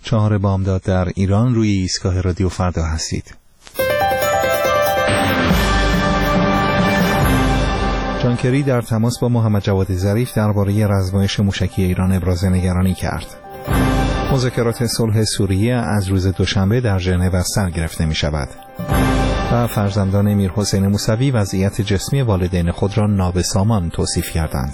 4 بامداد در ایران روی ایستگاه رادیو فردا هستید. جان کری در تماس با محمد جواد ظریف درباره رزمایش موشکی ایران ابراز نگرانی کرد. مذاکرات صلح سوریه از روز دوشنبه در ژنو سر گرفته می شود. و فرزندان میرحسین موسوی وضعیت جسمی والدین خود را نابسامان توصیف کردند.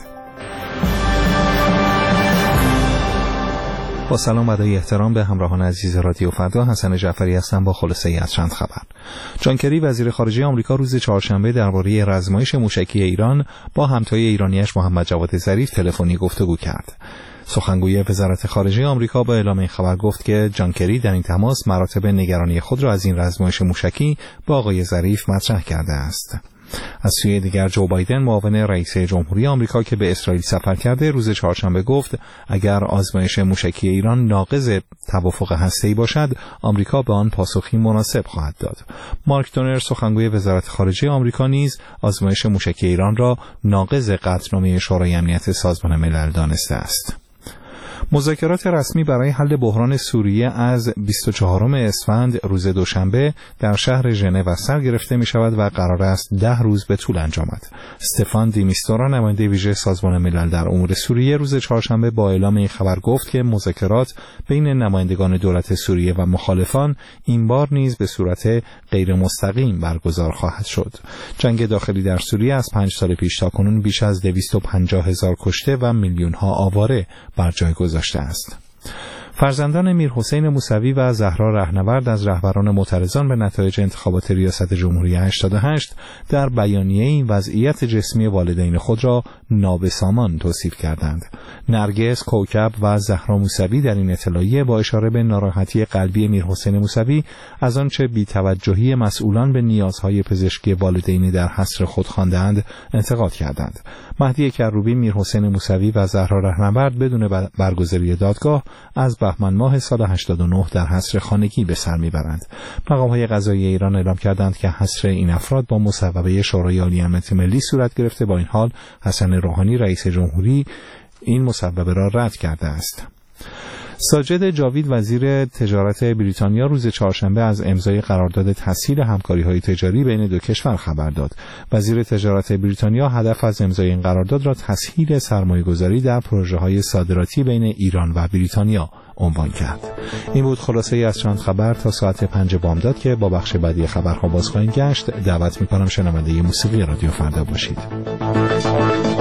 با سلام و ادای احترام به همراهان عزیز رادیو فردا، حسن جعفری هستم با خلاصه ای از چند خبر. جان کری وزیر خارجه آمریکا روز چهارشنبه درباره رزمایش موشکی ایران با همتای ایرانیش محمد جواد ظریف تلفنی گفتگو کرد. سخنگوی وزارت خارجه آمریکا با اعلام این خبر گفت که جان کری در این تماس مراتب نگرانی خود را از این رزمایش موشکی با آقای ظریف مطرح کرده است. از سوی دیگر جو بایدن معاون رئیس جمهوری آمریکا که به اسرائیل سفر کرده روز چهارشنبه گفت اگر آزمایش موشکی ایران ناقض توافق هسته‌ای باشد آمریکا به آن پاسخی مناسب خواهد داد. مارک دونر سخنگوی وزارت خارجه آمریکا نیز آزمایش موشکی ایران را ناقض قطعنامه شورای امنیت سازمان ملل دانسته است. مذاکرات رسمی برای حل بحران سوریه از 24 اسفند روز دوشنبه در شهر ژنو سر گرفته می شود و قرار است 10 روز به طول انجامد. استفان دی میستورا نماینده ویژه سازمان ملل در امور سوریه روز چهارشنبه با اعلام این خبر گفت که مذاکرات بین نمایندگان دولت سوریه و مخالفان این بار نیز به صورت غیر مستقیم برگزار خواهد شد. جنگ داخلی در سوریه از 5 سال پیش تاکنون بیش از 250,000 کشته و میلیون‌ها آواره بر جای گذاشته است. فرزندان میرحسین موسوی و زهرا رهنورد از رهبران معترضان به نتایج انتخابات ریاست جمهوری 88 در بیانیه‌ای وضعیت جسمی والدین خود را نابسامان توصیف کردند. نرگس، کوکب و زهرا موسوی در این اطلاعیه با اشاره به ناراحتی قلبی میرحسین موسوی از آنچه بی‌توجهی مسئولان به نیازهای پزشکی والدین در حصر خود خواندند انتقاد کردند. مهدی کروبی، میرحسین موسوی و زهرا رهنورد بدون برگزاری دادگاه از بهمن ماه سال 89 در حصر خانگی به سر میبرند. مقام‌های قضایی ایران اعلام کردند که حصر این افراد با مصوبه شورای عالی امنیت ملی صورت گرفته. با این حال حسن روحانی رئیس جمهوری این مصوبه را رد کرده است. ساجد جاوید وزیر تجارت بریتانیا روز چهارشنبه از امضای قرارداد تسهیل همکاری‌های تجاری بین دو کشور خبر داد. وزیر تجارت بریتانیا هدف از امضای این قرارداد را تسهیل سرمایه‌گذاری در پروژه‌های صادراتی بین ایران و بریتانیا عنوان کرد. این بود خلاصه ای از چند خبر تا ساعت 5 بامداد که با بخش بعدی خبرها باز خواهیم گشت. دعوت می‌کنم شنونده موسیقی رادیو فردا باشید.